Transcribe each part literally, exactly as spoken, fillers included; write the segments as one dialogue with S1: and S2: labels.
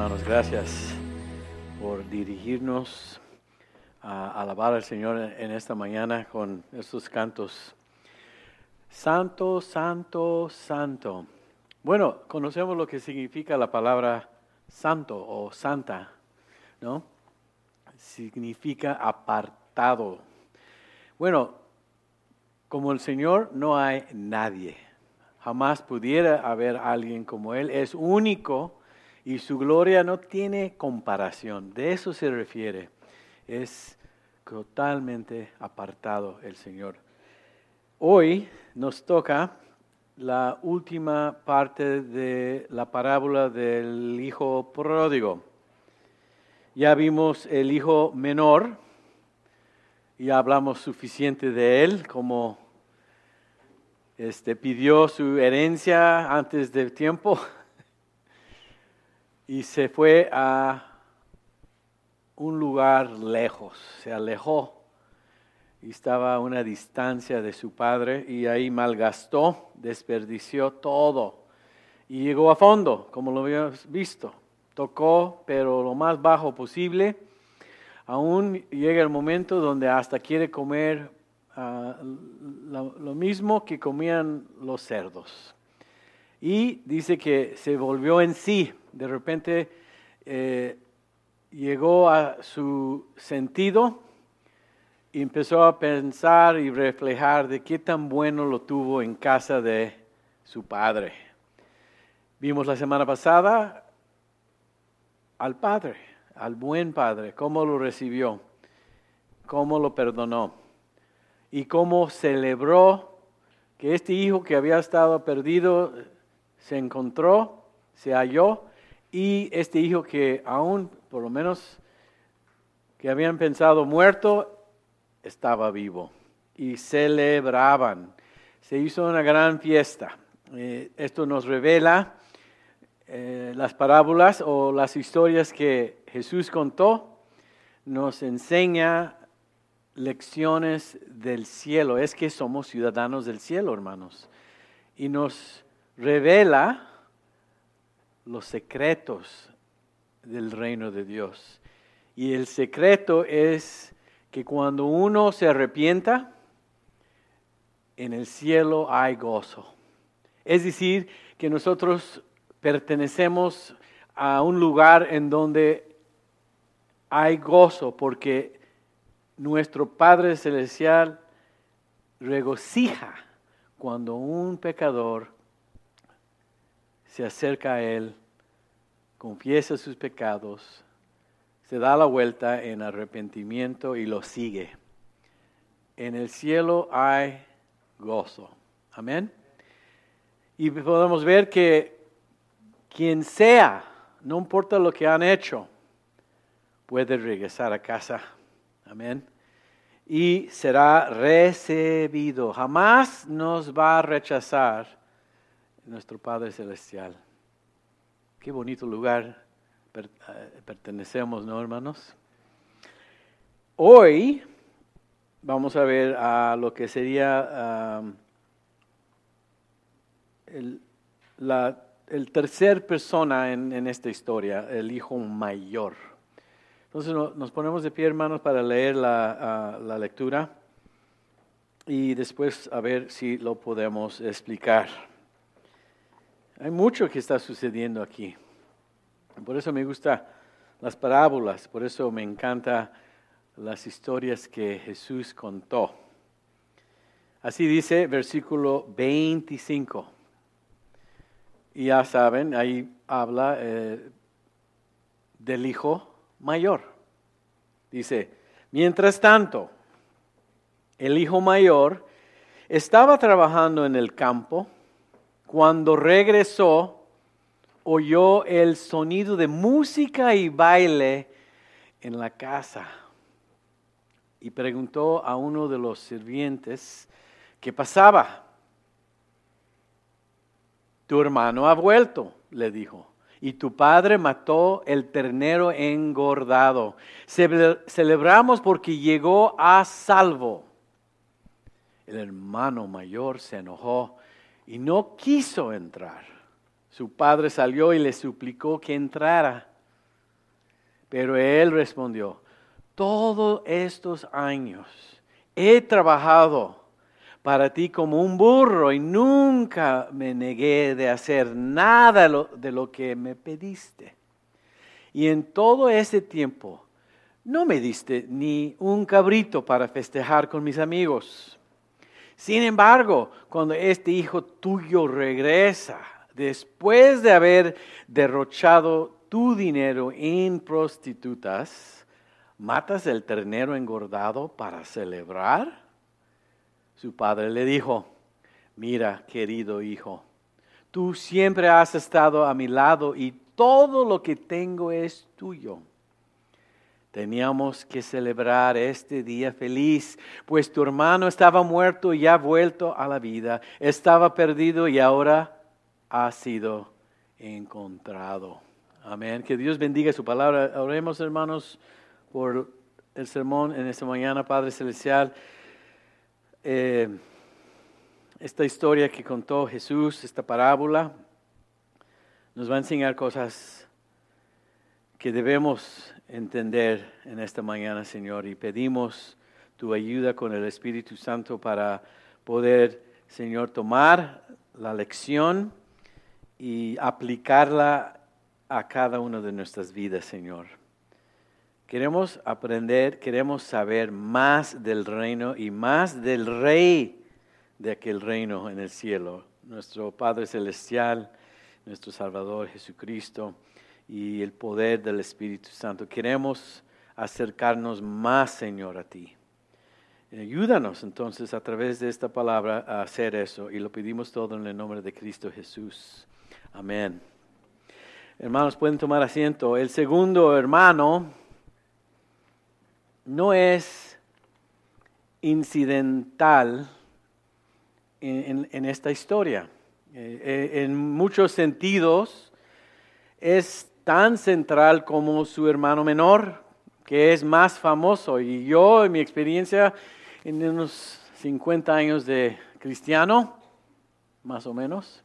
S1: hermanos, gracias por dirigirnos a alabar al Señor en esta mañana con estos cantos. Santo, santo, santo. Bueno, conocemos lo que significa la palabra santo o santa, ¿no? Significa apartado. Bueno, como el Señor no hay nadie. Jamás pudiera haber alguien como Él. Es único y su gloria no tiene comparación. De eso se refiere. Es totalmente apartado el Señor. Hoy nos toca la última parte de la parábola del hijo pródigo. Ya vimos el hijo menor, ya hablamos suficiente de él, como este, pidió su herencia antes del tiempo y se fue a un lugar lejos, se alejó y estaba a una distancia de su padre y ahí malgastó, desperdició todo y llegó a fondo, como lo habíamos visto. Tocó, pero lo más bajo posible. Aún llega el momento donde hasta quiere comer uh, lo, lo mismo que comían los cerdos. Y dice que se volvió en sí. De repente eh, llegó a su sentido y empezó a pensar y reflejar de qué tan bueno lo tuvo en casa de su padre. Vimos la semana pasada al padre, al buen padre, cómo lo recibió, cómo lo perdonó y cómo celebró que este hijo que había estado perdido se encontró, se halló, y este hijo que aún, por lo menos, que habían pensado muerto, estaba vivo. Y celebraban. Se hizo una gran fiesta. Eh, esto nos revela eh, las parábolas o las historias que Jesús contó, nos enseña lecciones del cielo. Es que somos ciudadanos del cielo, hermanos. Y nos revela los secretos del reino de Dios. Y el secreto es que cuando uno se arrepienta, en el cielo hay gozo. Es decir, que nosotros pertenecemos a un lugar en donde hay gozo, porque nuestro Padre Celestial regocija cuando un pecador se acerca a Él, confiesa sus pecados, se da la vuelta en arrepentimiento y lo sigue. En el cielo hay gozo. Amén. Y podemos ver que quien sea, no importa lo que han hecho, puede regresar a casa. Amén. Y será recibido. Jamás nos va a rechazar nuestro Padre Celestial. Qué bonito lugar pertenecemos, ¿no, hermanos? Hoy vamos a ver a lo que sería um, el, la, el tercer persona en, en esta historia, el hijo mayor. Entonces no, nos ponemos de pie, hermanos, para leer la, uh, la lectura y después a ver si lo podemos explicar. Hay mucho que está sucediendo aquí. Por eso me gustan las parábolas, por eso me encantan las historias que Jesús contó. Así dice versículo veinticinco. Y ya saben, ahí habla eh, del hijo mayor. Dice, mientras tanto, el hijo mayor estaba trabajando en el campo. Cuando regresó, oyó el sonido de música y baile en la casa. Y preguntó a uno de los sirvientes qué pasaba. Tu hermano ha vuelto, le dijo, y tu padre mató el ternero engordado. Celebramos porque llegó a salvo. El hermano mayor se enojó y no quiso entrar. Su padre salió y le suplicó que entrara. Pero él respondió, todos estos años he trabajado para ti como un burro y nunca me negué de hacer nada de lo que me pediste. Y en todo ese tiempo no me diste ni un cabrito para festejar con mis amigos. Sin embargo, cuando este hijo tuyo regresa, después de haber derrochado tu dinero en prostitutas, ¿matas el ternero engordado para celebrar? Su padre le dijo, mira, querido hijo, tú siempre has estado a mi lado y todo lo que tengo es tuyo. Teníamos que celebrar este día feliz, pues tu hermano estaba muerto y ha vuelto a la vida. Estaba perdido y ahora ha sido encontrado. Amén. Que Dios bendiga su palabra. Oremos, hermanos, por el sermón en esta mañana, Padre Celestial. Eh, esta historia que contó Jesús, esta parábola, nos va a enseñar cosas que debemos entender en esta mañana, Señor, y pedimos tu ayuda con el Espíritu Santo para poder, Señor, tomar la lección y aplicarla a cada una de nuestras vidas, Señor. Queremos aprender, queremos saber más del reino y más del Rey de aquel reino en el cielo, nuestro Padre Celestial, nuestro Salvador Jesucristo y el poder del Espíritu Santo. Queremos acercarnos más, Señor, a ti. Ayúdanos entonces a través de esta palabra a hacer eso y lo pedimos todo en el nombre de Cristo Jesús. Amén. Hermanos, pueden tomar asiento. El segundo hermano no es incidental en, en, en esta historia. Eh, en muchos sentidos es tan central como su hermano menor, que es más famoso. Y yo, en mi experiencia, en unos cincuenta años de cristiano, más o menos,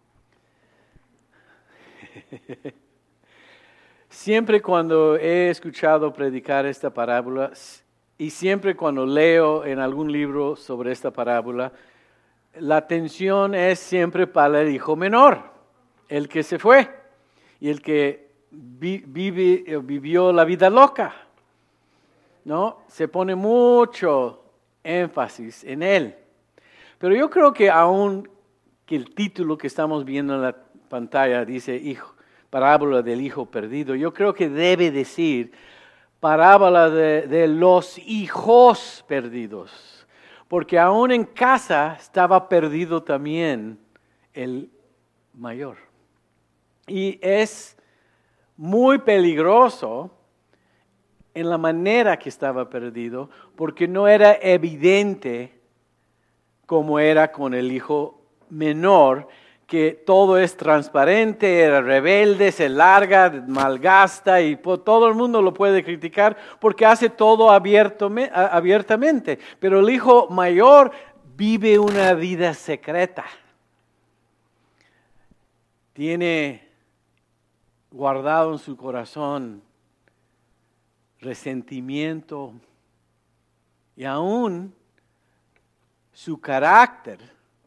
S1: siempre cuando he escuchado predicar esta parábola y siempre cuando leo en algún libro sobre esta parábola, la atención es siempre para el hijo menor, el que se fue y el que vi, vive, vivió la vida loca, ¿no? Se pone mucho énfasis en él. Pero yo creo que aún que el título que estamos viendo en la pantalla dice hijo, parábola del hijo perdido, yo creo que debe decir parábola de, de los hijos perdidos, porque aún en casa estaba perdido también el mayor. Y es muy peligroso en la manera que estaba perdido, porque no era evidente como era con el hijo menor, que todo es transparente, era rebelde, se larga, malgasta y todo el mundo lo puede criticar porque hace todo abierto, abiertamente. Pero el hijo mayor vive una vida secreta. Tiene guardado en su corazón resentimiento y aún su carácter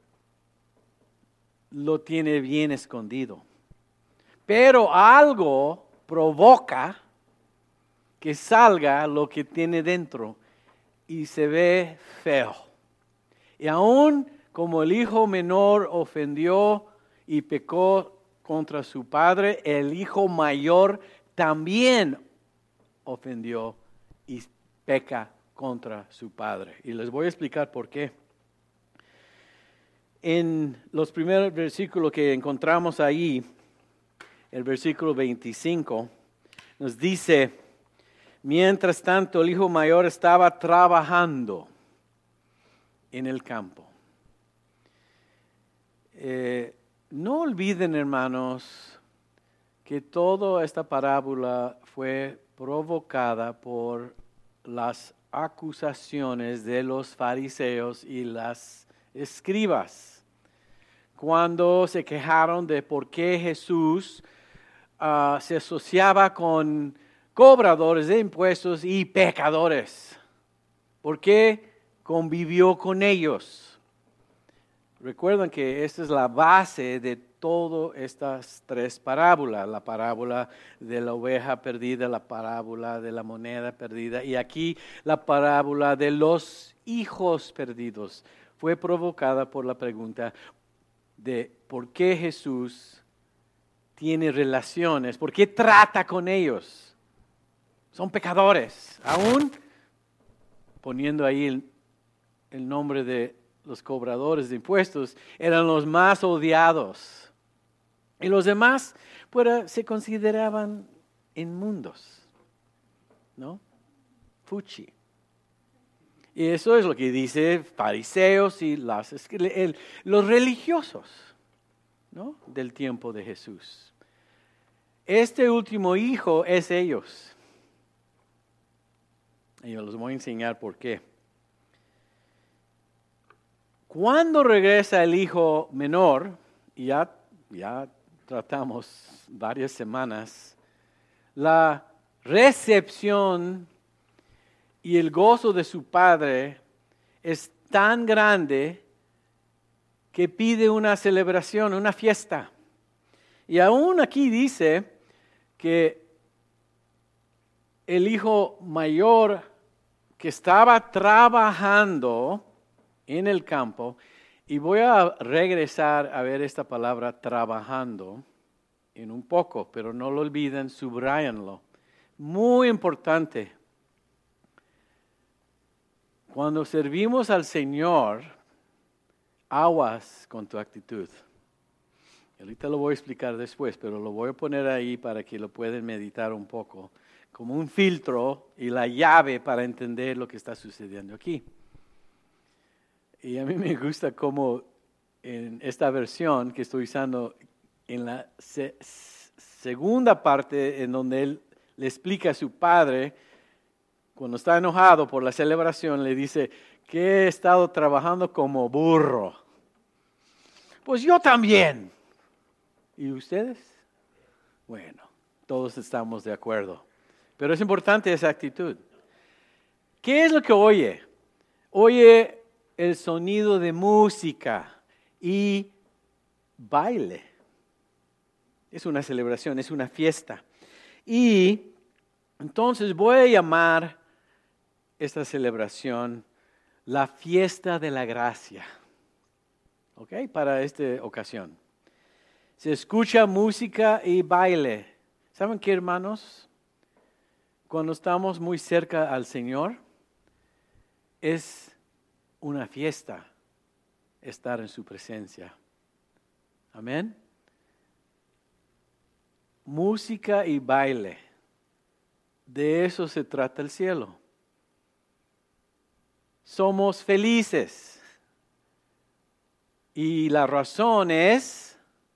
S1: lo tiene bien escondido. Pero algo provoca que salga lo que tiene dentro y se ve feo. Y aún como el hijo menor ofendió y pecó contra su padre, el hijo mayor también ofendió y peca contra su padre. Y les voy a explicar por qué. En los primeros versículos que encontramos ahí, el versículo veinticinco, nos dice, mientras tanto el hijo mayor estaba trabajando en el campo. Eh, no olviden, hermanos, que toda esta parábola fue provocada por las acusaciones de los fariseos y las escribas, cuando se quejaron de por qué Jesús uh, se asociaba con, cobradores de impuestos y pecadores. ¿Por qué convivió con ellos? Recuerden que esta es la base de todas estas tres parábolas. La parábola de la oveja perdida, la parábola de la moneda perdida y aquí la parábola de los hijos perdidos. Fue provocada por la pregunta de por qué Jesús tiene relaciones, por qué trata con ellos. Son pecadores, aún poniendo ahí el, el nombre de los cobradores de impuestos, eran los más odiados. Y los demás pues, se consideraban inmundos, ¿no? Fuchi. Y eso es lo que dice fariseos y las, el, los religiosos, ¿no? Del tiempo de Jesús. Este último hijo es ellos. Y yo les voy a enseñar por qué. Cuando regresa el hijo menor, y ya, ya tratamos varias semanas, la recepción y el gozo de su padre es tan grande que pide una celebración, una fiesta. Y aún aquí dice que el hijo mayor que estaba trabajando en el campo, y voy a regresar a ver esta palabra trabajando en un poco, pero no lo olviden, subrayanlo. Muy importante. Cuando servimos al Señor, aguas con tu actitud. Ahorita lo voy a explicar después, pero lo voy a poner ahí para que lo puedan meditar un poco, como un filtro y la llave para entender lo que está sucediendo aquí. Y a mí me gusta cómo en esta versión que estoy usando, en la se- segunda parte en donde él le explica a su padre, cuando está enojado por la celebración, le dice que he estado trabajando como burro. Pues yo también. ¿Y ustedes? Bueno, todos estamos de acuerdo. Pero es importante esa actitud. ¿Qué es lo que oye? Oye el sonido de música y baile. Es una celebración, es una fiesta. Y entonces voy a llamar esta celebración la fiesta de la gracia. ¿Ok? Para esta ocasión. Se escucha música y baile. ¿Saben qué, hermanos? Cuando estamos muy cerca al Señor, es una fiesta estar en su presencia. Amén. Música y baile. De eso se trata el cielo. Somos felices. Y la razón es,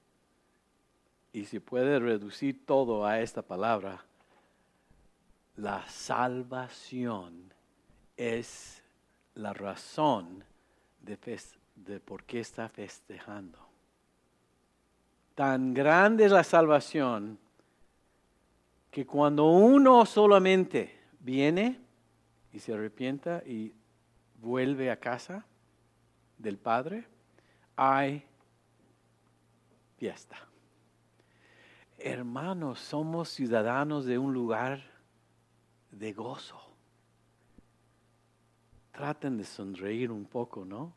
S1: y se puede reducir todo a esta palabra, la salvación es la razón de, fest- de por qué está festejando. Tan grande es la salvación que cuando uno solamente viene y se arrepienta y vuelve a casa del Padre, hay fiesta. Hermanos, somos ciudadanos de un lugar de gozo. Traten de sonreír un poco, ¿no?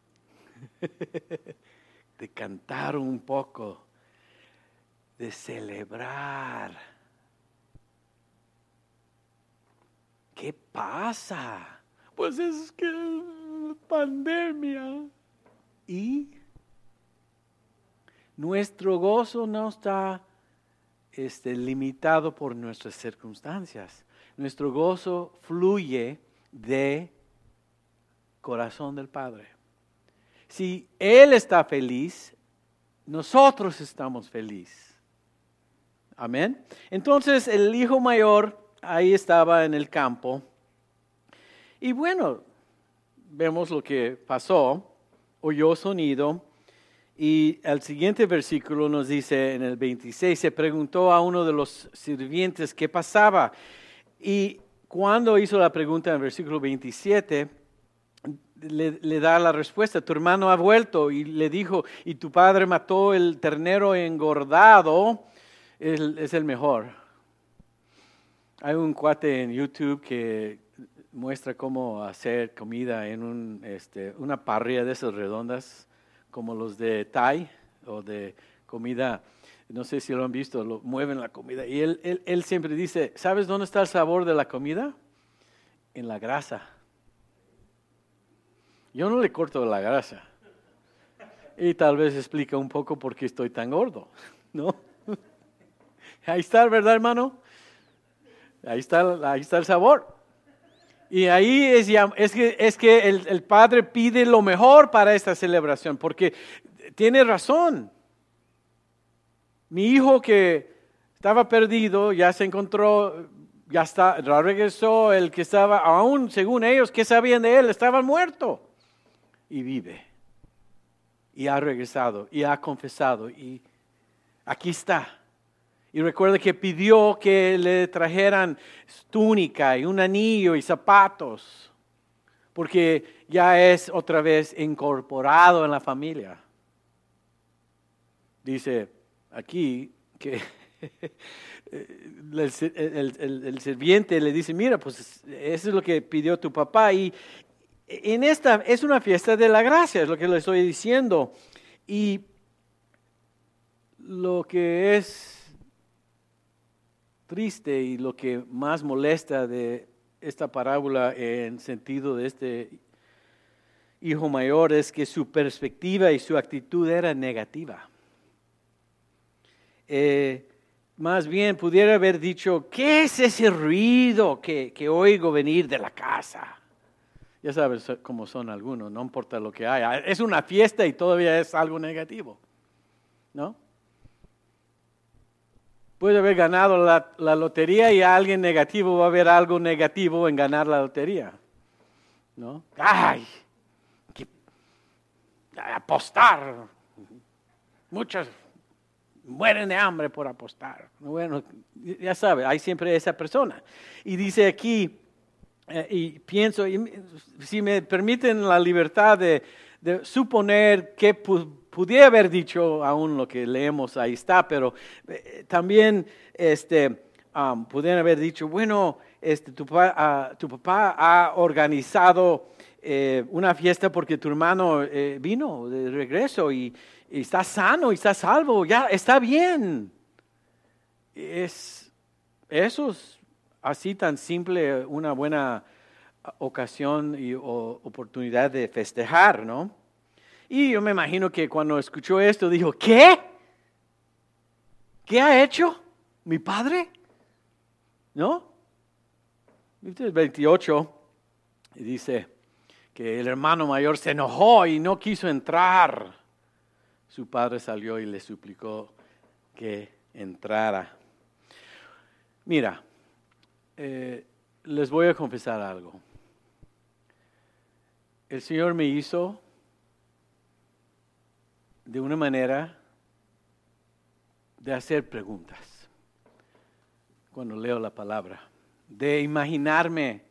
S1: De cantar un poco, de celebrar. ¿Qué pasa? Pues es que pandemia. Y nuestro gozo no está este, limitado por nuestras circunstancias. Nuestro gozo fluye de corazón del Padre. Si Él está feliz, nosotros estamos felices. Amén. Entonces el hijo mayor ahí estaba en el campo. Y bueno, vemos lo que pasó. Oyó sonido Y el siguiente versículo nos dice en el veintiséis, se preguntó a uno de los sirvientes qué pasaba. Y cuando hizo la pregunta en el versículo veintisiete, le, le da la respuesta, tu hermano ha vuelto, y le dijo, y tu padre mató el ternero engordado, es, es el mejor. Hay un cuate en YouTube que muestra cómo hacer comida en un, este, una parrilla de esas redondas, como los de Thai o de comida, no sé si lo han visto, lo mueven la comida. Y él, él, él siempre dice, ¿sabes dónde está el sabor de la comida? En la grasa. Yo no le corto la grasa. Y tal vez explica un poco por qué estoy tan gordo, ¿no? Ahí está, ¿verdad, hermano? Ahí está, ahí está el sabor. Y ahí es, es que, es que el, el Padre pide lo mejor para esta celebración, porque tiene razón. Mi hijo que estaba perdido, ya se encontró, ya está, ya regresó, el que estaba, aún según ellos, ¿qué sabían de él? Estaba muerto. Y vive. Y ha regresado, y ha confesado, y aquí está. Y recuerda que pidió que le trajeran túnica y un anillo y zapatos, porque ya es otra vez incorporado en la familia. Dice aquí que el, el, el, el sirviente le dice, mira, pues eso es lo que pidió tu papá. Y en esta es una fiesta de la gracia, es lo que le estoy diciendo. Y lo que es triste y lo que más molesta de esta parábola en sentido de este hijo mayor es que su perspectiva y su actitud era negativa. Eh, más bien pudiera haber dicho, ¿qué es ese ruido que, que oigo venir de la casa? Ya sabes cómo son algunos, no importa lo que haya. Es una fiesta y todavía es algo negativo, ¿no? Puede haber ganado la, la lotería y a alguien negativo va a haber algo negativo en ganar la lotería, ¿no? ¡Ay! Que, apostar. Muchos mueren de hambre por apostar. Bueno, ya sabe, hay siempre esa persona. Y dice aquí, eh, y pienso, y si me permiten la libertad de, de suponer que pudiera haber dicho aún lo que leemos, ahí está, pero eh, también este, um, pudieran haber dicho, bueno, este, tu, uh, tu papá ha organizado eh, una fiesta porque tu hermano eh, vino de regreso y, y está sano y está salvo, ya está bien. Es, eso es así tan simple, una buena ocasión y o, oportunidad de festejar, ¿no? Y yo me imagino que cuando escuchó esto dijo, ¿qué? ¿Qué ha hecho mi padre? ¿No? veintiocho, y dice que el hermano mayor se enojó y no quiso entrar. Su padre salió y le suplicó que entrara. Mira, eh, les voy a confesar algo. El Señor me hizo de una manera de hacer preguntas cuando leo la palabra, de imaginarme,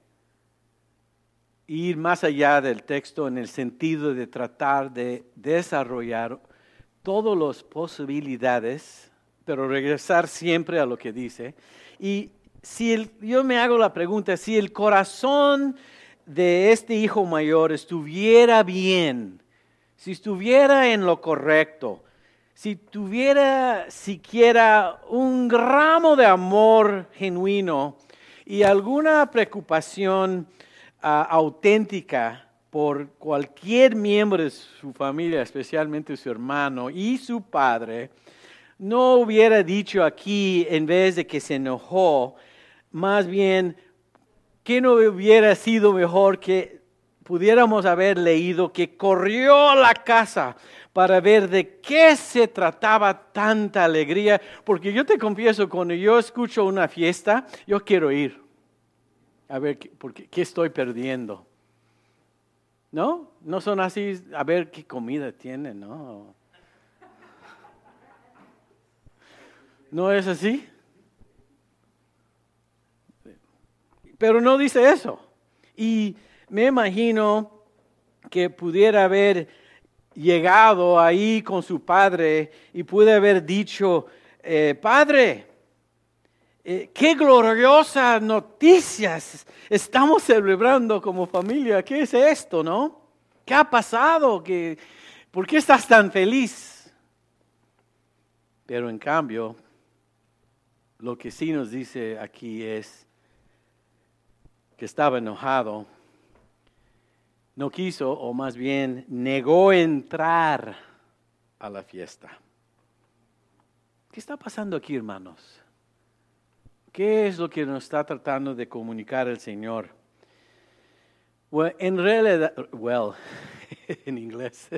S1: ir más allá del texto en el sentido de tratar de desarrollar todas las posibilidades, pero regresar siempre a lo que dice. Y si el, yo me hago la pregunta, si el corazón de este hijo mayor estuviera bien, si estuviera en lo correcto, si tuviera siquiera un gramo de amor genuino y alguna preocupación uh, auténtica por cualquier miembro de su familia, especialmente su hermano y su padre, no hubiera dicho aquí, en vez de que se enojó, más bien, ¿qué no hubiera sido mejor que pudiéramos haber leído que corrió a la casa para ver de qué se trataba tanta alegría? Porque yo te confieso, cuando yo escucho una fiesta, yo quiero ir a ver qué, porque, qué estoy perdiendo. ¿No? No son así, a ver qué comida tienen, ¿no? ¿No es así? Pero no dice eso. Y me imagino que pudiera haber llegado ahí con su padre y puede haber dicho, eh, Padre, eh, qué gloriosas noticias estamos celebrando como familia. ¿Qué es esto, no? ¿Qué ha pasado? ¿Qué, ¿Por qué estás tan feliz? Pero en cambio, lo que sí nos dice aquí es que estaba enojado, no quiso, o más bien negó entrar a la fiesta. ¿Qué está pasando aquí, hermanos? ¿Qué es lo que nos está tratando de comunicar el Señor? Well, en realidad, well, en inglés,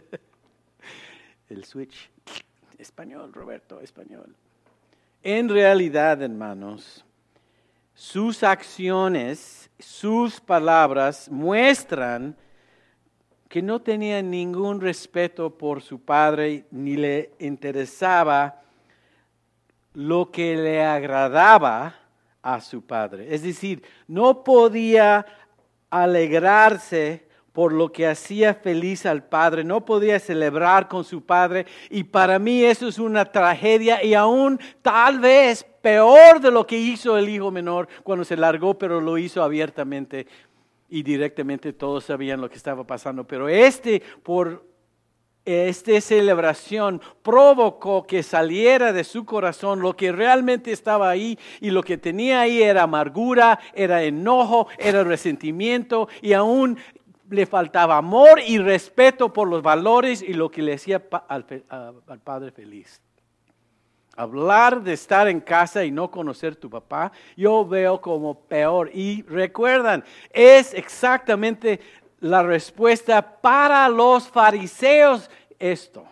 S1: el switch, español, Roberto, español. En realidad, hermanos, sus acciones, sus palabras muestran que no tenía ningún respeto por su padre ni le interesaba lo que le agradaba a su padre. Es decir, no podía alegrarse por lo que hacía feliz al padre, no podía celebrar con su padre, y para mí eso es una tragedia y aún tal vez peor de lo que hizo el hijo menor cuando se largó, pero lo hizo abiertamente y directamente todos sabían lo que estaba pasando. Pero este, por esta celebración, provocó que saliera de su corazón lo que realmente estaba ahí, y lo que tenía ahí era amargura, era enojo, era resentimiento, y aún le faltaba amor y respeto por los valores y lo que le hacía al, al padre feliz. Hablar de estar en casa y no conocer a tu papá, yo veo como peor. Y recuerdan, es exactamente la respuesta para los fariseos esto.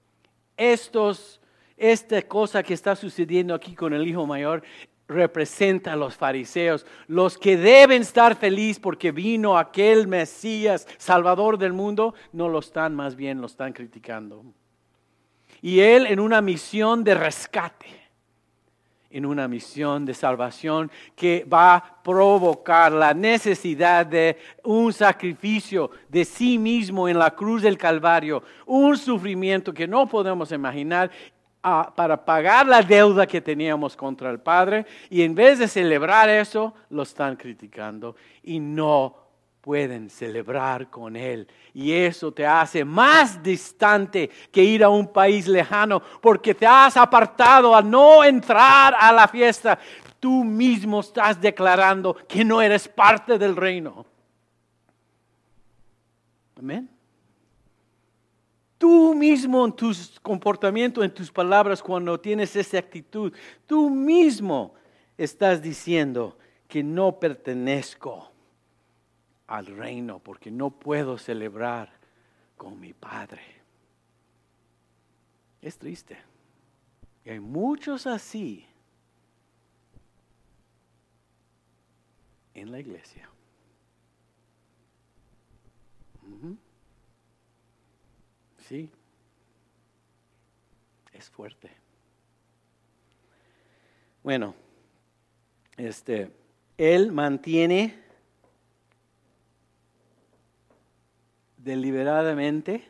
S1: Estos, esta cosa que está sucediendo aquí con el hijo mayor representa a los fariseos, los que deben estar felices porque vino aquel Mesías, Salvador del mundo, no lo están, más bien lo están criticando. Y él en una misión de rescate, en una misión de salvación que va a provocar la necesidad de un sacrificio de sí mismo en la cruz del Calvario, un sufrimiento que no podemos imaginar uh, para pagar la deuda que teníamos contra el Padre, y en vez de celebrar eso, lo están criticando y no pueden celebrar con Él. Y eso te hace más distante que ir a un país lejano, porque te has apartado a no entrar a la fiesta. Tú mismo estás declarando que no eres parte del reino. Amén. Tú mismo en tus comportamientos, en tus palabras, cuando tienes esa actitud, tú mismo estás diciendo que no pertenezco al reino, porque no puedo celebrar con mi Padre. Es triste. Y hay muchos así en la iglesia. Uh-huh. Sí. Es fuerte. Bueno, este, él mantiene deliberadamente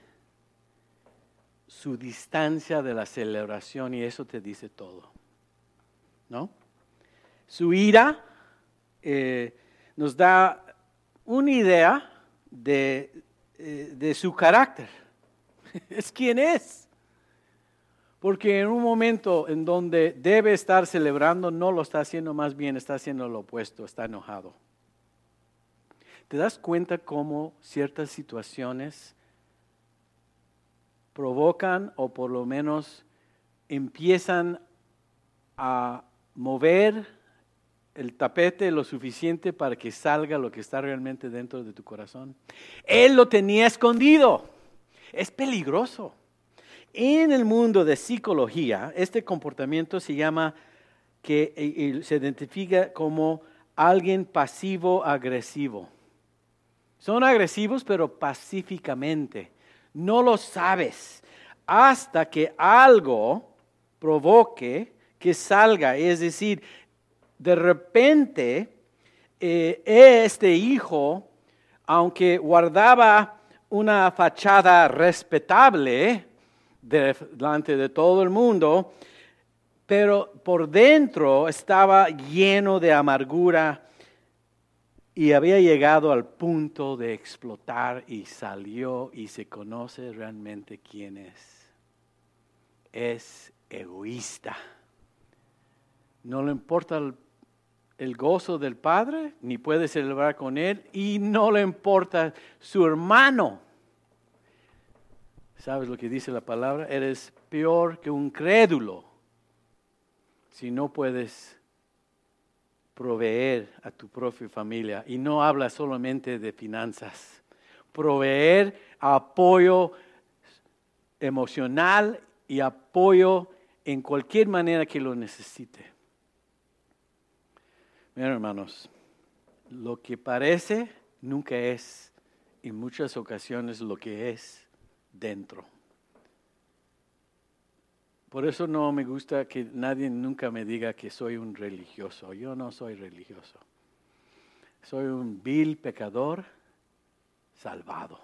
S1: su distancia de la celebración, y eso te dice todo, ¿no? Su ira eh, nos da una idea de, eh, de su carácter. Es quien es. Porque en un momento en donde debe estar celebrando, no lo está haciendo, más bien está haciendo lo opuesto, está enojado. ¿Te das cuenta cómo ciertas situaciones provocan o por lo menos empiezan a mover el tapete lo suficiente para que salga lo que está realmente dentro de tu corazón? Él lo tenía escondido. Es peligroso. En el mundo de psicología, este comportamiento se llama, que se identifica como alguien pasivo-agresivo. Son agresivos, pero pacíficamente. No lo sabes hasta que algo provoque que salga. Es decir, de repente, eh, este hijo, aunque guardaba una fachada respetable delante de todo el mundo, pero por dentro estaba lleno de amargura y había llegado al punto de explotar y salió y se conoce realmente quién es. Es egoísta. No le importa el, el gozo del Padre, ni puede celebrar con él, y no le importa su hermano. ¿Sabes lo que dice la palabra? Eres peor que un crédulo si no puedes proveer a tu propia familia. Y no habla solamente de finanzas. Proveer apoyo emocional y apoyo en cualquier manera que lo necesite. Miren, hermanos, lo que parece nunca es, en muchas ocasiones, lo que es dentro. Por eso no me gusta que nadie nunca me diga que soy un religioso. Yo no soy religioso. Soy un vil pecador salvado.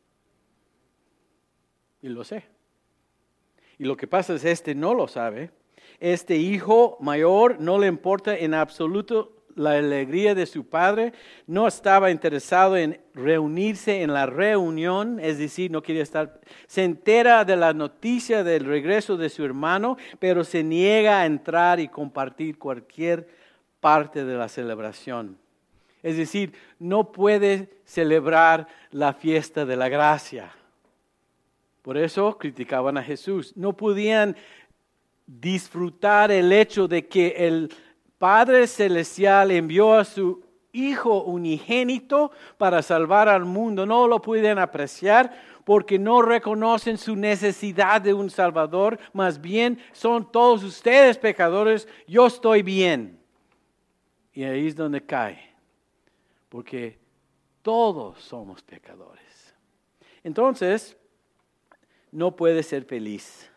S1: Y lo sé. Y lo que pasa es este no lo sabe. Este hijo mayor no le importa en absoluto la alegría de su padre. No estaba interesado en reunirse en la reunión, es decir, no quería estar. Se entera de la noticia del regreso de su hermano, pero se niega a entrar y compartir cualquier parte de la celebración. Es decir, no puede celebrar la fiesta de la gracia. Por eso criticaban a Jesús. No podían disfrutar el hecho de que el Padre Celestial envió a su Hijo unigénito para salvar al mundo. No lo pueden apreciar porque no reconocen su necesidad de un Salvador. Más bien son todos ustedes pecadores, yo estoy bien. Y ahí es donde cae. Porque todos somos pecadores. Entonces, no puede ser feliz.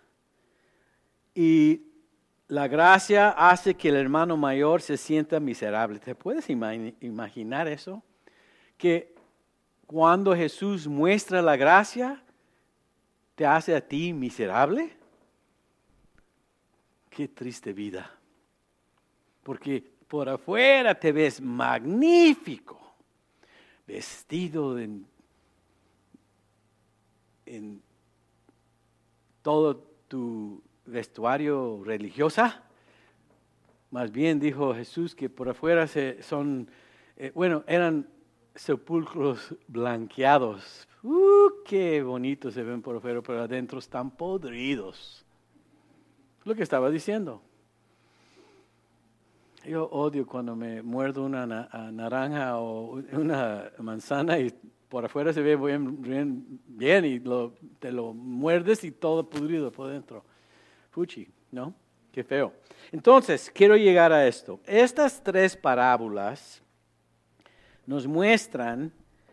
S1: Y la gracia hace que el hermano mayor se sienta miserable. ¿Te puedes imaginar eso? Que cuando Jesús muestra la gracia, ¿te hace a ti miserable? Qué triste vida. Porque por afuera te ves magnífico, vestido en, en todo tu vestuario religiosa. Más bien dijo Jesús que por afuera se son, eh, bueno, eran sepulcros blanqueados. ¡Uh, qué bonitos se ven por afuera, pero adentro están podridos! Lo que estaba diciendo. Yo odio cuando me muerdo una na- naranja o una manzana y por afuera se ve bien, bien, bien y lo, te lo muerdes y todo pudrido por dentro. Fuchi, ¿no? Qué feo. Entonces, quiero llegar a esto. Estas tres parábolas nos muestran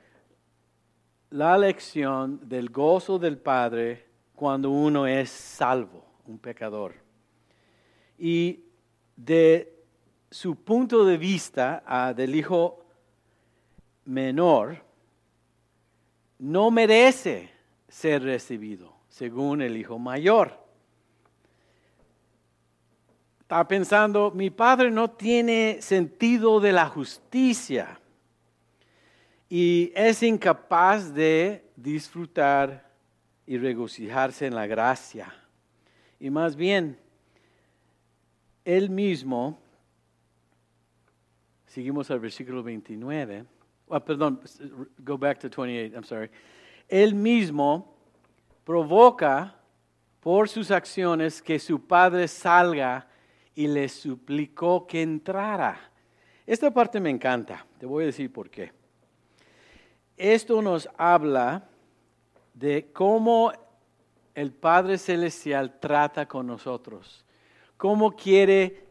S1: la lección del gozo del Padre cuando uno es salvo, un pecador. Y de su punto de vista uh, del hijo menor, no merece ser recibido, según el hijo mayor. Estaba pensando, mi padre no tiene sentido de la justicia y es incapaz de disfrutar y regocijarse en la gracia. Y más bien, él mismo, seguimos al versículo veintinueve, oh, perdón, go back to twenty-eight, I'm sorry. Él mismo provoca por sus acciones que su padre salga y le suplicó que entrara. Esta parte me encanta, te voy a decir por qué. Esto nos habla de cómo el Padre Celestial trata con nosotros, cómo quiere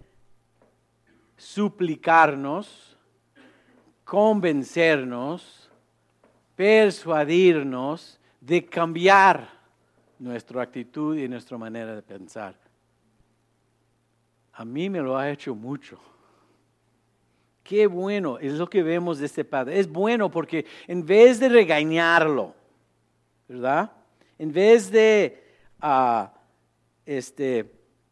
S1: suplicarnos, convencernos, persuadirnos de cambiar nuestra actitud y nuestra manera de pensar. a mí me lo ha hecho mucho. Qué bueno, es lo que vemos de este padre. Es bueno porque en vez de regañarlo, ¿verdad? En vez de uh, este,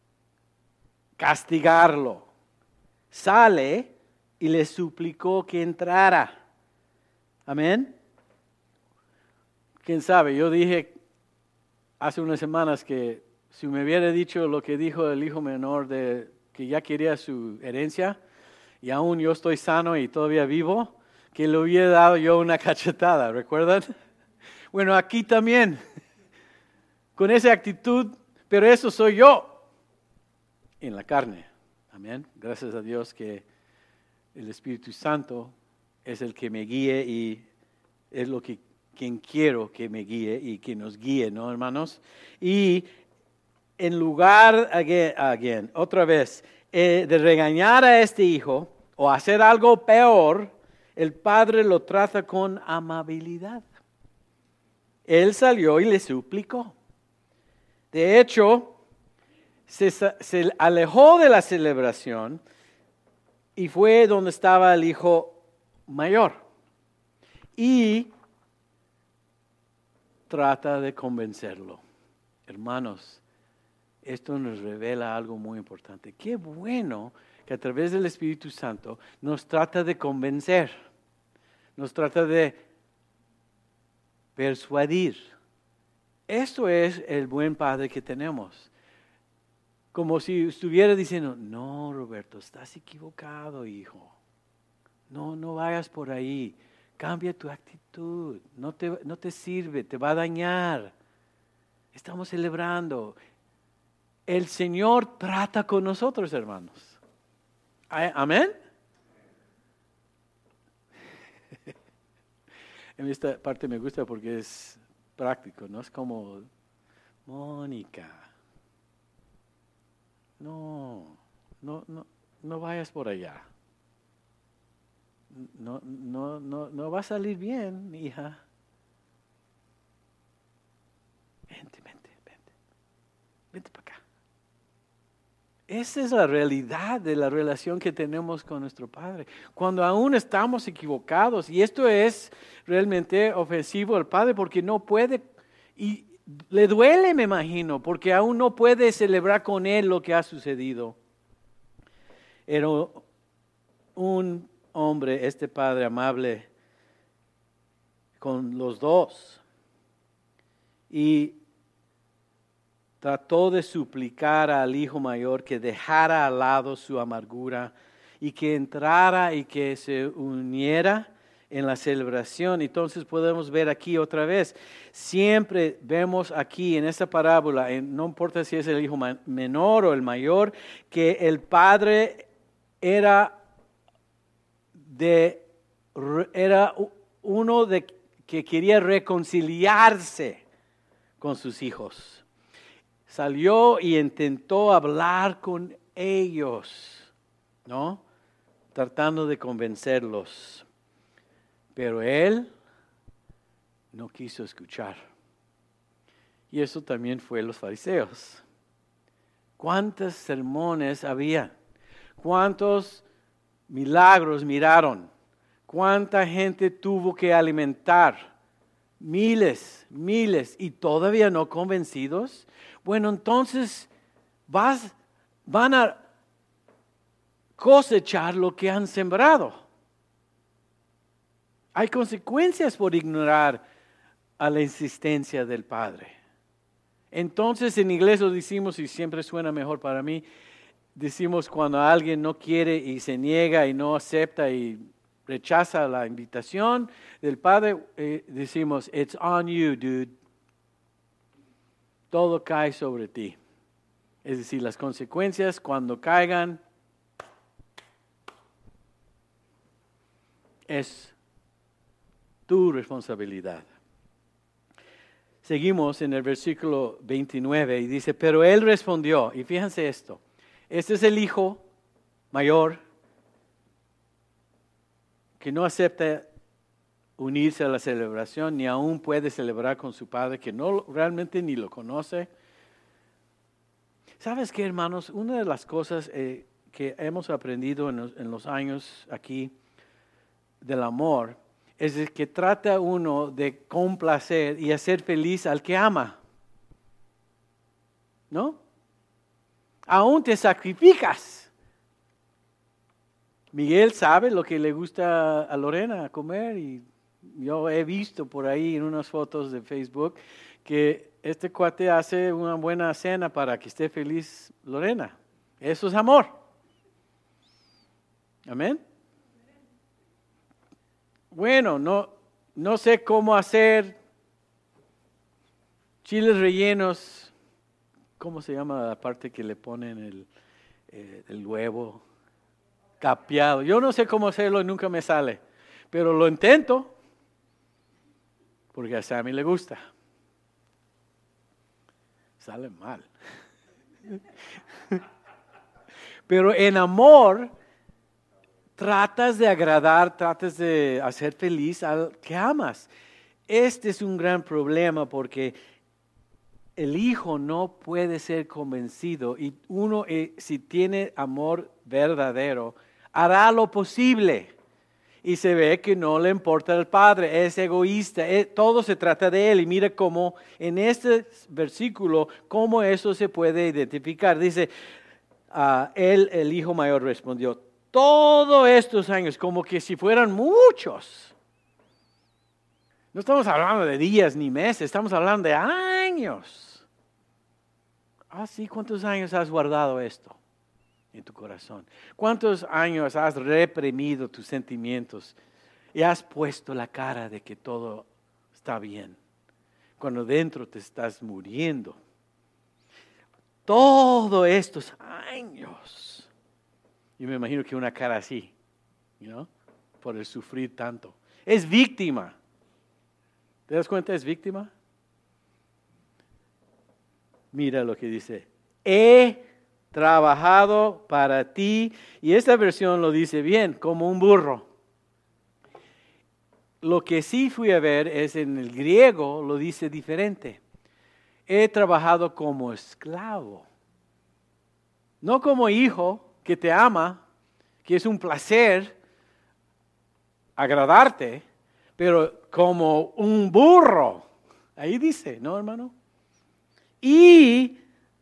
S1: castigarlo, sale y le suplicó que entrara. Amén. ¿Quién sabe? Yo dije hace unas semanas que si me hubiera dicho lo que dijo el hijo menor de que ya quería su herencia y aún yo estoy sano y todavía vivo, que le hubiera dado yo una cachetada, ¿recuerdan? Bueno, aquí también, con esa actitud, pero eso soy yo en la carne. Amén. Gracias a Dios que el Espíritu Santo es el que me guíe y es lo que quien quiero que me guíe y que nos guíe, ¿no, hermanos? Y en lugar, again, again otra vez, eh, de regañar a este hijo o hacer algo peor, el padre lo trata con amabilidad. Él salió y le suplicó. De hecho, se, se alejó de la celebración y fue donde estaba el hijo mayor. Y trata de convencerlo. Hermanos, esto nos revela algo muy importante. Qué bueno que a través del Espíritu Santo nos trata de convencer, nos trata de persuadir. Esto es el buen padre que tenemos. Como si estuviera diciendo, no, Roberto, estás equivocado, hijo. No, no vayas por ahí. Cambia tu actitud. No te, no te sirve, te va a dañar. Estamos celebrando. El Señor trata con nosotros, hermanos. Amén. En esta parte me gusta porque es práctico, no es como, Mónica, no, no, no, no vayas por allá. No, no, no, no va a salir bien, hija. Vente, vente, vente. Vente para acá. Esa es la realidad de la relación que tenemos con nuestro Padre. Cuando aún estamos equivocados, y esto es realmente ofensivo al Padre porque no puede, y le duele, me imagino, porque aún no puede celebrar con Él lo que ha sucedido. Era un hombre, este padre amable, con los dos. Y trató de suplicar al hijo mayor que dejara al lado su amargura y que entrara y que se uniera en la celebración. Entonces podemos ver aquí otra vez, siempre vemos aquí en esta parábola, no importa si es el hijo menor o el mayor, que el padre era de era uno de que quería reconciliarse con sus hijos. Salió y intentó hablar con ellos, ¿no? Tratando de convencerlos. Pero él no quiso escuchar. Y eso también fue los fariseos. ¿Cuántos sermones había? ¿Cuántos milagros miraron? ¿Cuánta gente tuvo que alimentar? Miles, miles, y todavía no convencidos. Bueno, entonces vas, van a cosechar lo que han sembrado. Hay consecuencias por ignorar a la insistencia del Padre. Entonces en inglés lo decimos, y siempre suena mejor para mí, decimos cuando alguien no quiere y se niega y no acepta y rechaza la invitación del Padre, eh, decimos, it's on you, dude. Todo cae sobre ti. Es decir, las consecuencias cuando caigan es tu responsabilidad. Seguimos en el versículo veintinueve y dice, pero él respondió, y fíjense esto, este es el hijo mayor que no acepta unirse a la celebración, ni aún puede celebrar con su padre, que no realmente ni lo conoce. ¿Sabes qué, hermanos? Una de las cosas eh, que hemos aprendido en los, en los años aquí del amor es de que trata uno de complacer y hacer feliz al que ama. ¿No? Aún te sacrificas. Miguel sabe lo que le gusta a Lorena comer y yo he visto por ahí en unas fotos de Facebook que este cuate hace una buena cena para que esté feliz Lorena. Eso es amor. Amén. Bueno, no, no sé cómo hacer chiles rellenos. ¿Cómo se llama la parte que le ponen el, eh, el huevo? Capeado. Yo no sé cómo hacerlo y nunca me sale. Pero lo intento. Porque a Sammy le gusta. Sale mal. Pero en amor, tratas de agradar, tratas de hacer feliz al que amas. Este es un gran problema porque el hijo no puede ser convencido y uno, eh, si tiene amor verdadero, hará lo posible. Y se ve que no le importa al padre, es egoísta, es, todo se trata de él. Y mira cómo en este versículo, cómo eso se puede identificar. Dice, uh, él, el hijo mayor, respondió, todos estos años, como que si fueran muchos. No estamos hablando de días ni meses, estamos hablando de años. Ah, sí, ¿cuántos años has guardado esto en tu corazón? ¿Cuántos años has reprimido tus sentimientos y has puesto la cara de que todo está bien, cuando dentro te estás muriendo? Todos estos años. Yo me imagino que una cara así, you know, por el sufrir tanto. Es víctima. ¿Te das cuenta? Es víctima. Mira lo que dice. He trabajado para ti. Y esta versión lo dice bien, como un burro. Lo que sí fui a ver es en el griego, lo dice diferente. He trabajado como esclavo. No como hijo que te ama, que es un placer agradarte, pero como un burro. Ahí dice, ¿no, hermano? Y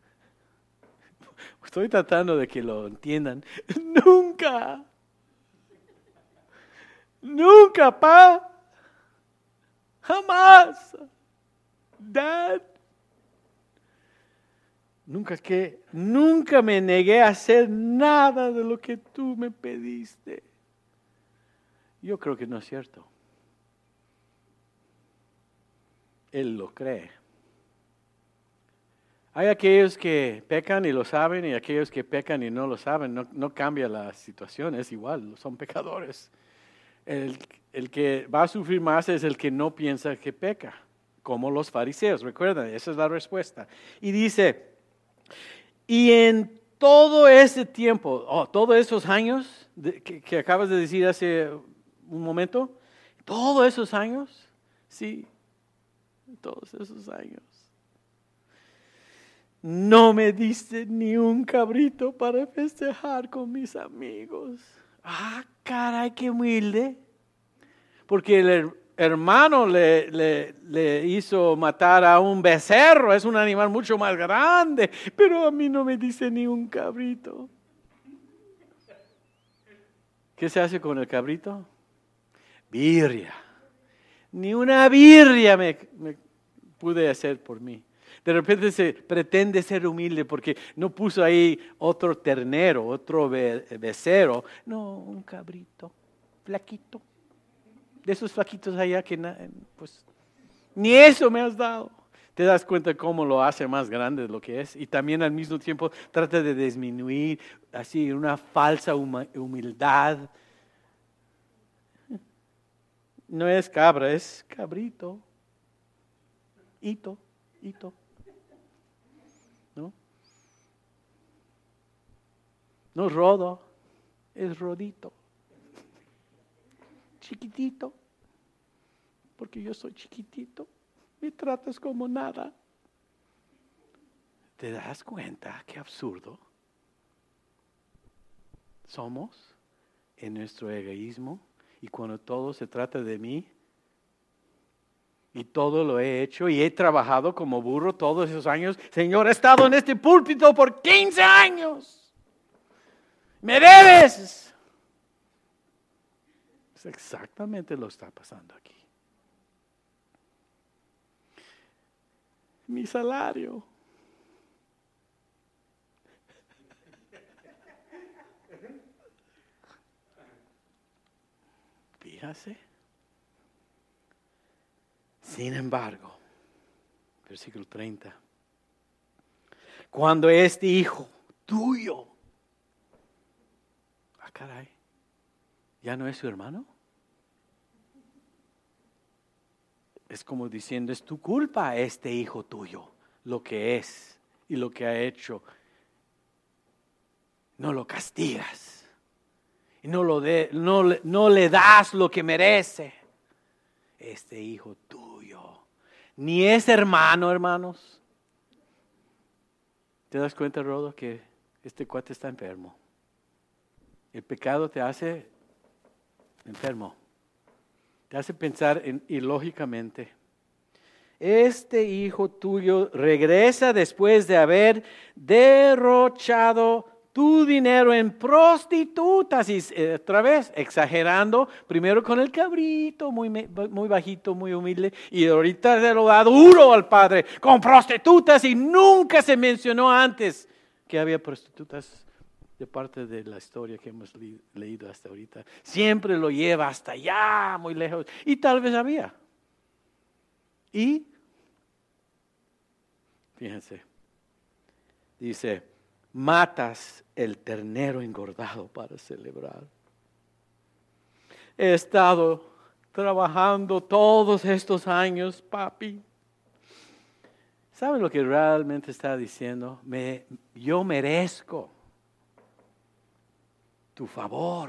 S1: estoy tratando de que lo entiendan. Nunca, nunca, pa, jamás, dad. Nunca que, nunca me negué a hacer nada de lo que tú me pediste. Yo creo que no es cierto. Él lo cree. Hay aquellos que pecan y lo saben y aquellos que pecan y no lo saben. No, no cambia la situación, es igual, son pecadores. El, el que va a sufrir más es el que no piensa que peca, como los fariseos. Recuerda, esa es la respuesta. Y dice, y en todo ese tiempo, oh, todos esos años de, que, que acabas de decir hace un momento, todos esos años, sí, todos esos años. No me diste ni un cabrito para festejar con mis amigos. Ah, caray, qué humilde. Porque el hermano le, le, le hizo matar a un becerro. Es un animal mucho más grande. Pero a mí no me dice ni un cabrito. ¿Qué se hace con el cabrito? Birria. Ni una birria me, me pude hacer por mí. De repente se pretende ser humilde porque no puso ahí otro ternero, otro becerro. No, un cabrito, flaquito. De esos flaquitos allá que pues ni eso me has dado. Te das cuenta cómo lo hace más grande de lo que es. Y también al mismo tiempo trata de disminuir así una falsa humildad. No es cabra, es cabrito. Hito, hito. ¿No? No es rodo, es rodito. Chiquitito. Porque yo soy chiquitito. Me tratas como nada. ¿Te das cuenta qué absurdo somos en nuestro egoísmo? Y cuando todo se trata de mí, y todo lo he hecho, y he trabajado como burro todos esos años. Señor, he estado en este púlpito por quince años. ¡Me debes! Es exactamente lo que está pasando aquí. Mi salario. Fíjase. Sin embargo, versículo treinta. Cuando este hijo tuyo, ah caray, ¿ya no es su hermano? Es como diciendo, es tu culpa este hijo tuyo, lo que es y lo que ha hecho. No lo castigas y no, lo de, no, no le das lo que merece. Este hijo tuyo, ni es hermano, hermanos. ¿Te das cuenta, Rodo, que este cuate está enfermo? El pecado te hace enfermo. Te hace pensar en, ilógicamente. Este hijo tuyo regresa después de haber derrochado tu dinero en prostitutas. Y eh, otra vez, exagerando, primero con el cabrito, muy, muy bajito, muy humilde, y ahorita se lo da duro al padre, con prostitutas, y nunca se mencionó antes que había prostitutas de parte de la historia que hemos le- leído hasta ahorita. Siempre lo lleva hasta allá, muy lejos, y tal vez había. Y, fíjense, dice, matas el ternero engordado para celebrar. He estado trabajando todos estos años, papi. ¿Sabe lo que realmente está diciendo? Me, yo merezco tu favor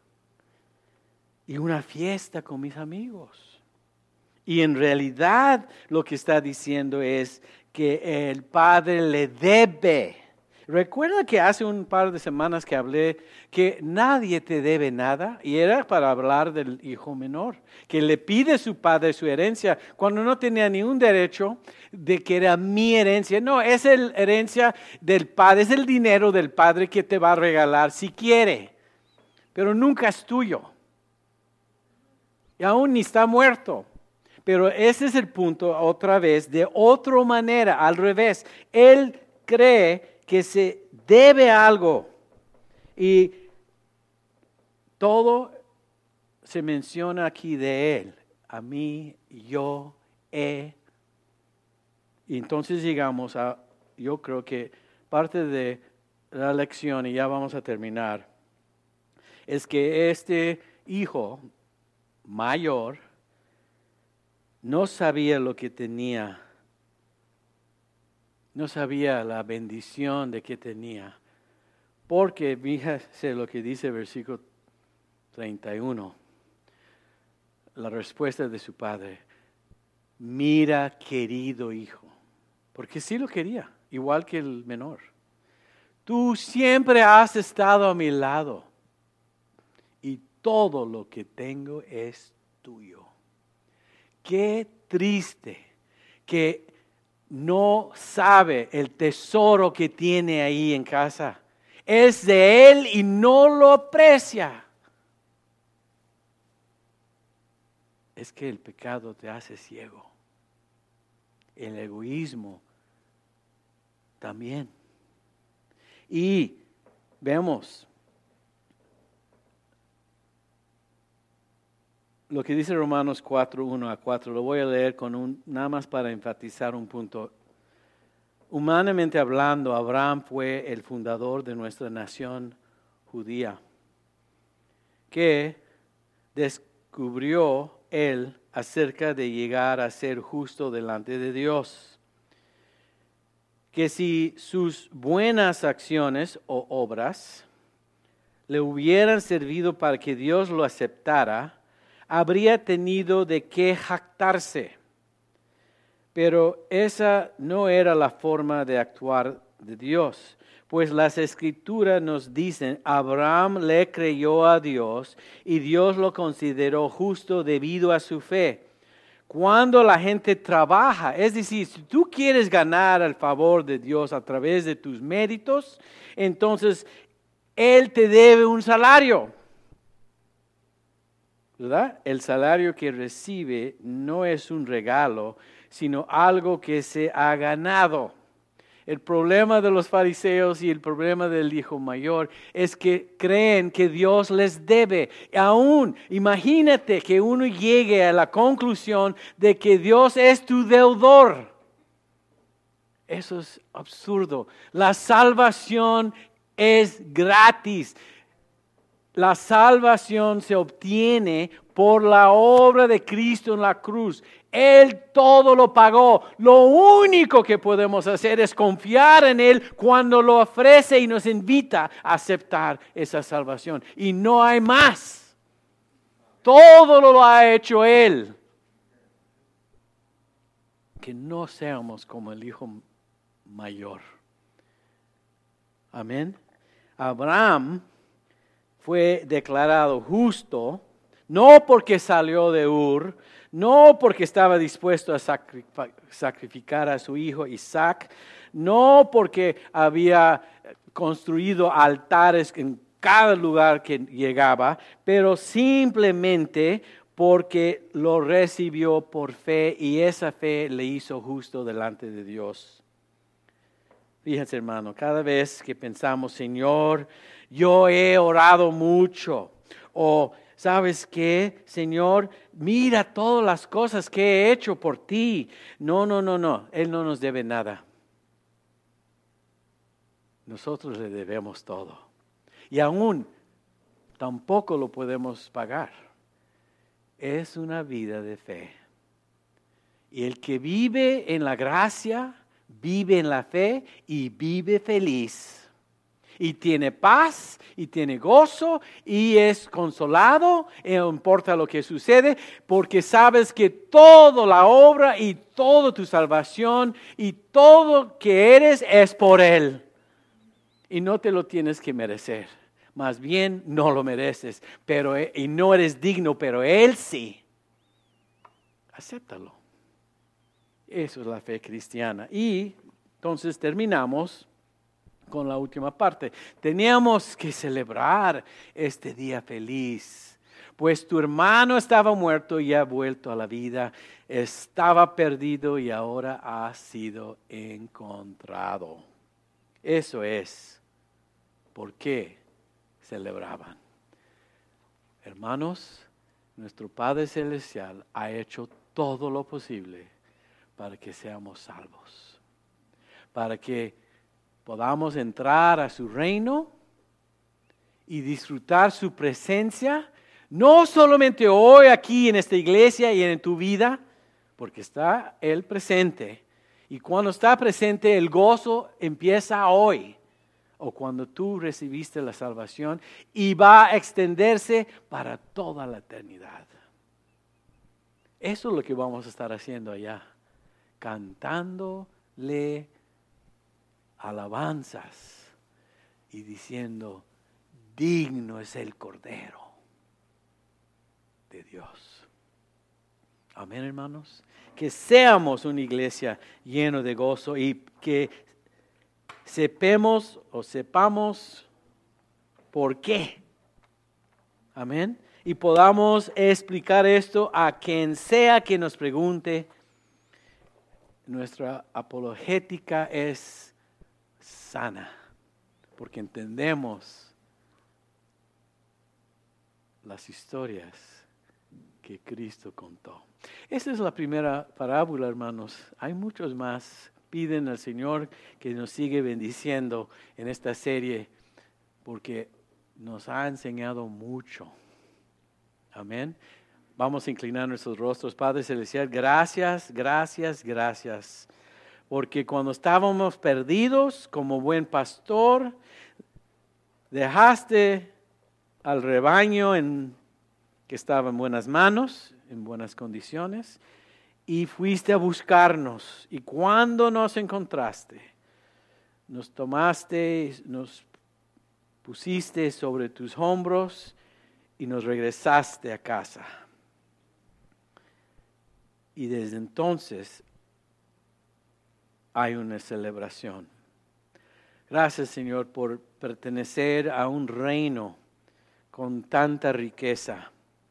S1: y una fiesta con mis amigos. Y en realidad lo que está diciendo es que el padre le debe. Recuerda que hace un par de semanas que hablé que nadie te debe nada, y era para hablar del hijo menor, que le pide a su padre su herencia cuando no tenía ningún derecho de que era mi herencia. No, es la herencia del padre, es el dinero del padre que te va a regalar si quiere, pero nunca es tuyo. Y aún ni está muerto. Pero ese es el punto otra vez, de otra manera, al revés. Él cree que se debe algo y todo se menciona aquí de él, a mí, yo, he. Y entonces llegamos a, yo creo que parte de la lección, y ya vamos a terminar, es que este hijo mayor no sabía lo que tenía. No sabía la bendición de que tenía. Porque, fíjese lo que dice el versículo treinta y uno. La respuesta de su padre. Mira, querido hijo. Porque sí lo quería, igual que el menor. Tú siempre has estado a mi lado. Y todo lo que tengo es tuyo. Qué triste que no sabe el tesoro que tiene ahí en casa. Es de él y no lo aprecia. Es que el pecado te hace ciego. El egoísmo también. Y vemos lo que dice Romanos cuatro, uno a cuatro. Lo voy a leer con un, nada más para enfatizar un punto. Humanamente hablando, Abraham fue el fundador de nuestra nación judía, que descubrió él acerca de llegar a ser justo delante de Dios. Que si sus buenas acciones o obras le hubieran servido para que Dios lo aceptara, habría tenido de qué jactarse. Pero esa no era la forma de actuar de Dios. Pues las Escrituras nos dicen, Abraham le creyó a Dios y Dios lo consideró justo debido a su fe. Cuando la gente trabaja, es decir, si tú quieres ganar el favor de Dios a través de tus méritos, entonces Él te debe un salario, ¿verdad? El salario que recibe no es un regalo, sino algo que se ha ganado. El problema de los fariseos y el problema del hijo mayor es que creen que Dios les debe. Aún, imagínate que uno llegue a la conclusión de que Dios es tu deudor. Eso es absurdo. La salvación es gratis. La salvación se obtiene por la obra de Cristo en la cruz. Él todo lo pagó. Lo único que podemos hacer es confiar en Él cuando lo ofrece y nos invita a aceptar esa salvación. Y no hay más. Todo lo ha hecho Él. Que no seamos como el hijo mayor. Amén. Abraham fue declarado justo, no porque salió de Ur, no porque estaba dispuesto a sacrificar a su hijo Isaac, no porque había construido altares en cada lugar que llegaba, pero simplemente porque lo recibió por fe y esa fe le hizo justo delante de Dios. Fíjense, hermano, cada vez que pensamos, Señor, yo he orado mucho, o ¿sabes qué, Señor? Mira todas las cosas que he hecho por ti. No, no, no, no, Él no nos debe nada. Nosotros le debemos todo. Y aún tampoco lo podemos pagar. Es una vida de fe. Y el que vive en la gracia, vive en la fe y vive feliz. Y tiene paz, y tiene gozo, y es consolado, y no importa lo que sucede, porque sabes que toda la obra y toda tu salvación y todo que eres es por Él. Y no te lo tienes que merecer. Más bien no lo mereces, pero, y no eres digno, pero Él sí. Acéptalo. Eso es la fe cristiana. Y entonces terminamos con la última parte. Teníamos que celebrar este día feliz, pues tu hermano estaba muerto y ha vuelto a la vida, estaba perdido y ahora ha sido encontrado. Eso es por qué celebraban. Hermanos, nuestro Padre Celestial ha hecho todo lo posible para que seamos salvos, para que podamos entrar a su reino y disfrutar su presencia, no solamente hoy aquí en esta iglesia y en tu vida, porque está Él presente. Y cuando está presente, el gozo empieza hoy, o cuando tú recibiste la salvación, y va a extenderse para toda la eternidad. Eso es lo que vamos a estar haciendo allá, cantándole alabanzas y diciendo, digno es el Cordero de Dios. Amén, hermanos. Que seamos una iglesia llena de gozo y que sepamos o sepamos por qué. Amén. Y podamos explicar esto a quien sea que nos pregunte. Nuestra apologética es sana, porque entendemos las historias que Cristo contó. Esa es la primera parábola, hermanos. Hay muchos más. Piden al Señor que nos siga bendiciendo en esta serie, porque nos ha enseñado mucho. Amén. Vamos a inclinar nuestros rostros. Padre Celestial, gracias, gracias, gracias. Porque cuando estábamos perdidos, como buen pastor, dejaste al rebaño en, que estaba en buenas manos, en buenas condiciones, y fuiste a buscarnos. Y cuando nos encontraste, nos tomaste, nos pusiste sobre tus hombros y nos regresaste a casa. Y desde entonces hay una celebración. Gracias, Señor, por pertenecer a un reino con tanta riqueza,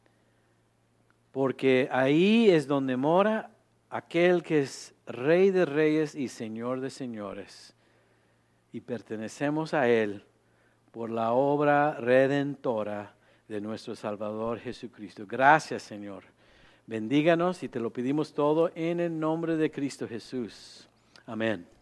S1: porque ahí es donde mora aquel que es Rey de Reyes y Señor de Señores, y pertenecemos a Él por la obra redentora de nuestro Salvador Jesucristo. Gracias, Señor. Bendíganos y te lo pedimos todo en el nombre de Cristo Jesús. Amén.